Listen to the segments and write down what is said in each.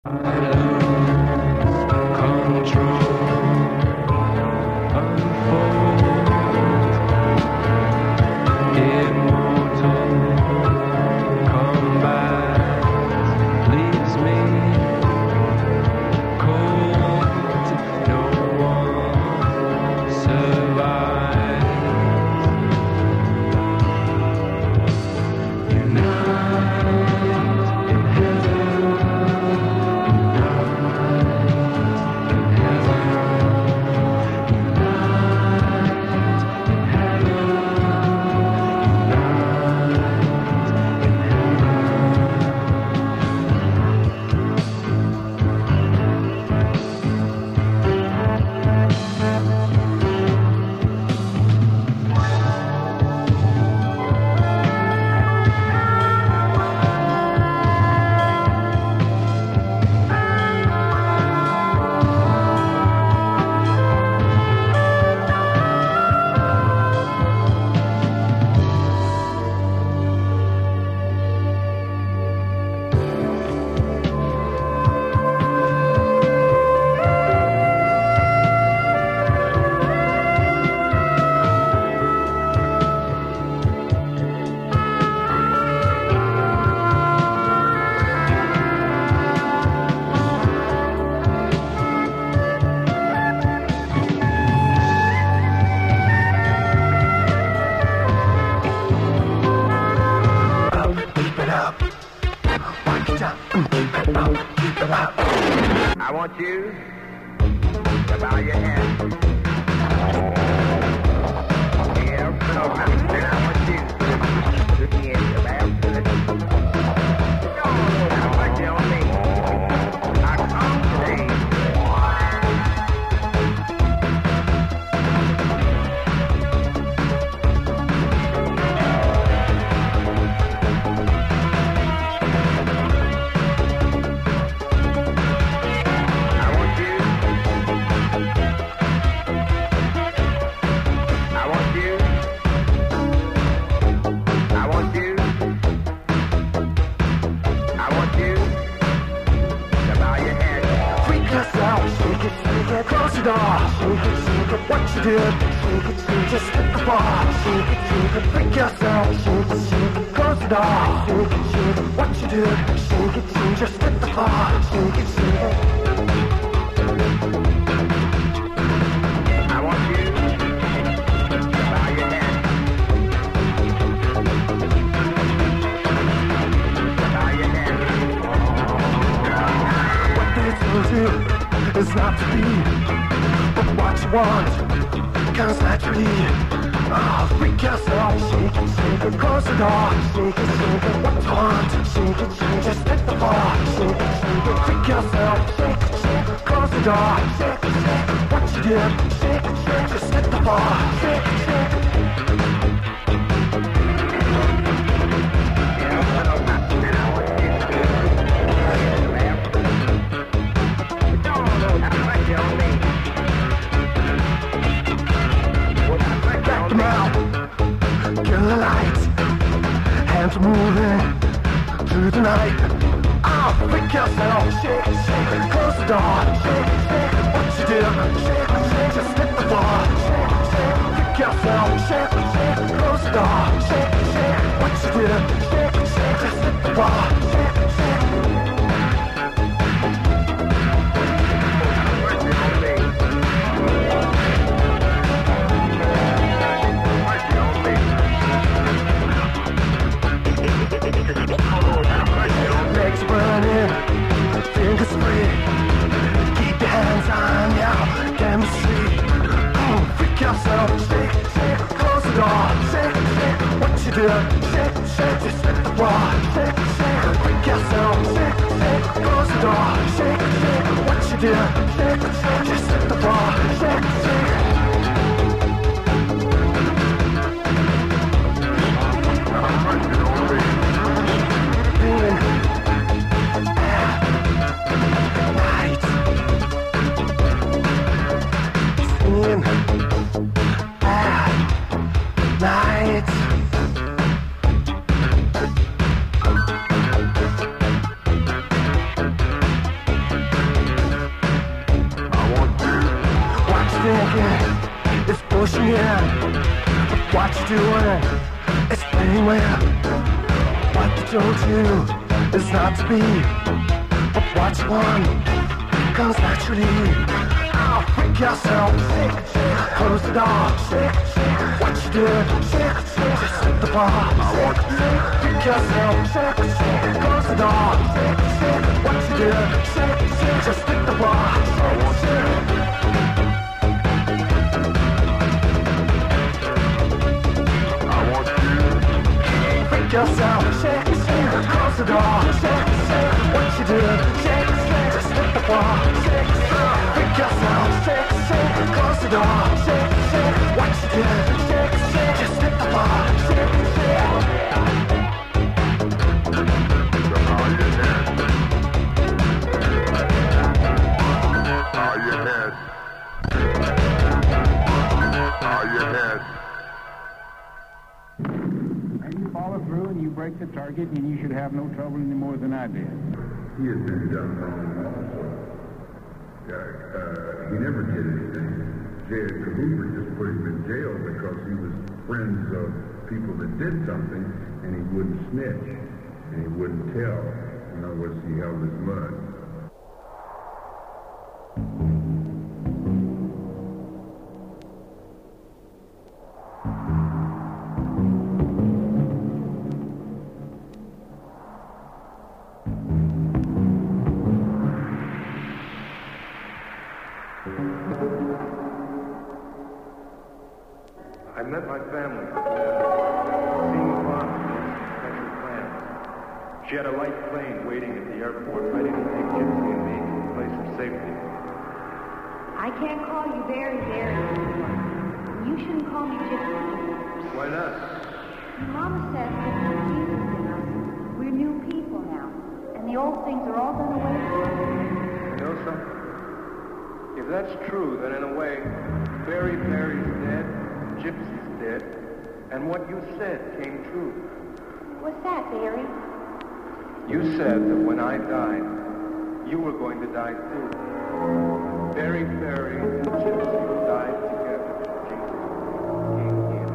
I want you to bow your head. And I want you to begin to bow to it. Now, like you on me. I come today. Close the door. Shake it, what you did. Shake it, just hit the bar. Shake it, freak yourself. Shake it, close the door. Shake it, what you did. Shake it, just hit the bar. Shake it. I want you to bow your head. Bow your head. What they told you is not to be. But what you want comes naturally. Oh, freak yourself. Shake it, close the door. Shake it, what you want. Shake it, just hit the bar. Shake it, freak yourself. Shake it, close the door. Shake it, what you did. Shake it, just hit the bar. Shake it. Kill the lights, hands moving through the night. Oh, freak yourself, shake it, close the door. Shake it, what you did. Shake it, just hit the floor. Shake it, freak yourself, shake it, close the door. Shake it, what you did. Shake it, just hit the floor. Shake it. Legs burning, fingers free. Keep your hands on your chemistry. Freak yourself, shake it, close the door. Shake it, what you do. Shake it, just hit the floor. Shake it, freak yourself, shake it, close the door. Shake it, what you do. Shake it, just hit the floor. Shake it. pushing in. What you doing? It's plain where. What you don't do is not to be. But what you want comes naturally. Oh, freak yourself. Close the door. What you did? Just hit the bar. Freak yourself. Close the door. What you did? Just hit the bar. Yourself, close the door, what you do, just hit the bar, pick yourself, close the door, what you do, just hit the bar. You break the target, and you should have no trouble any more than I did. He had been done wrong also. He never did anything. J. Edgar Hoover just put him in jail because he was friends of people that did something, and he wouldn't snitch, and he wouldn't tell. In other words, he held his mud. I met my family. Seeing Fox special plans. She had a light plane waiting at the airport, ready to take Gypsy and me to a place of safety. I can't call you very anymore. You shouldn't call me Gypsy. Why not? Mama says that we're Jesus in us. We're new people now. And the old things are all done away with. You know something? If that's true, then in a way, Barry's dead, Gypsy's dead, and what you said came true. What's that, Barry? You said that when I died, you were going to die too. Barry and Gypsy died together. Jesus came here.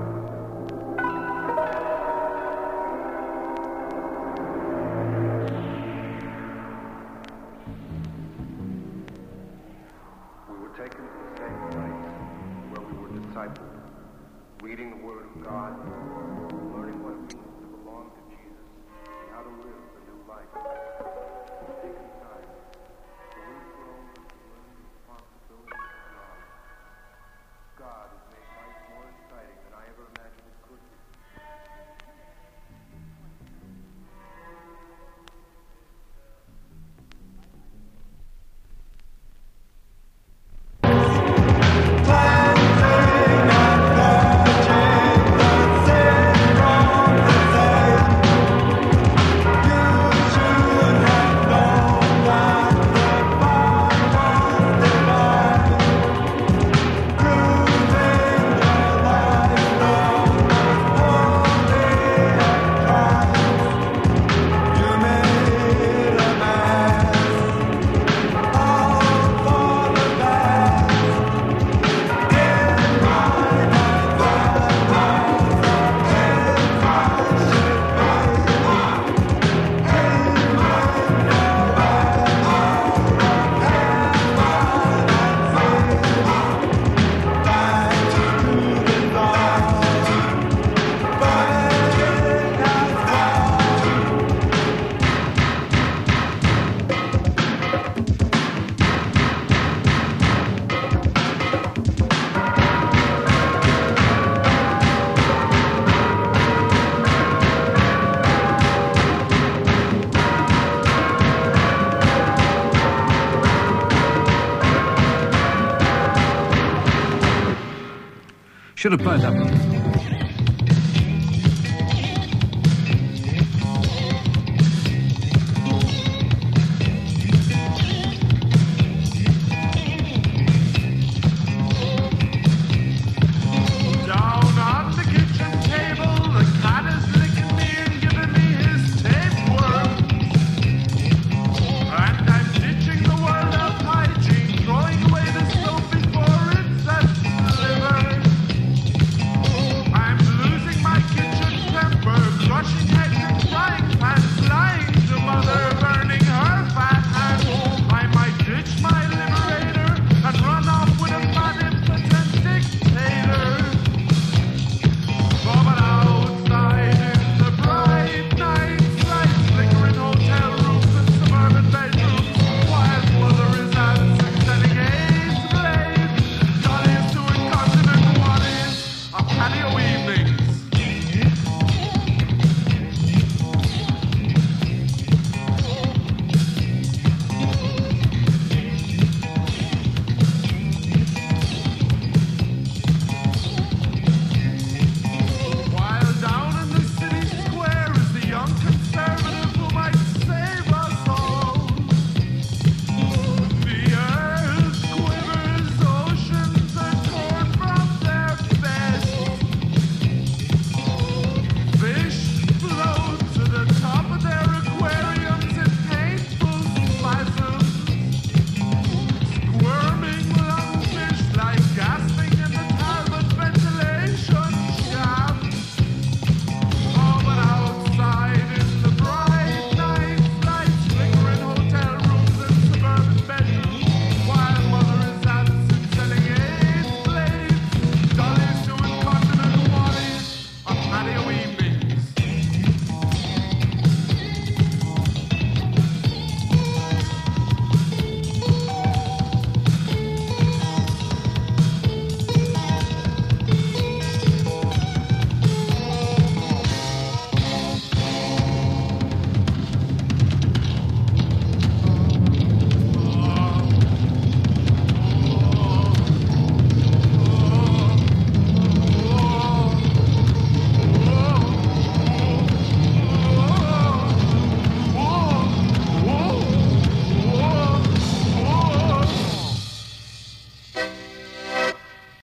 We were taken to the same place where we were discipled. Reading the Word of God, learning what it means to belong to Jesus, and how to live the new life. It's taken time. The new grown to learn the responsibilities of God. God has made life more exciting than I ever imagined it could be. Should have burned up.